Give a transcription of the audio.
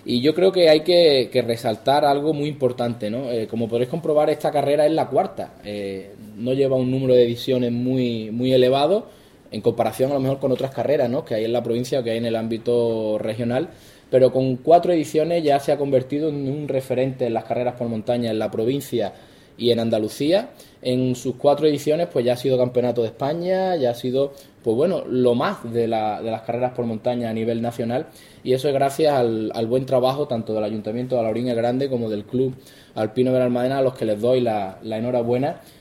Y yo creo que hay que resaltar algo muy importante, ¿no? Como podréis comprobar, esta carrera es la cuarta. No lleva un número de ediciones muy elevado en comparación a lo mejor con otras carreras, ¿no? Que hay en la provincia o que hay en el ámbito regional. Pero con 4 ediciones ya se ha convertido en un referente en las carreras por montaña en la provincia y en Andalucía. En sus 4 ediciones pues ya ha sido campeonato de España, ya ha sido pues bueno, lo más de las carreras por montaña a nivel nacional, y eso es gracias al buen trabajo tanto del Ayuntamiento de Alhaurín el Grande como del Club Alpino Benalmádena, a los que les doy la enhorabuena,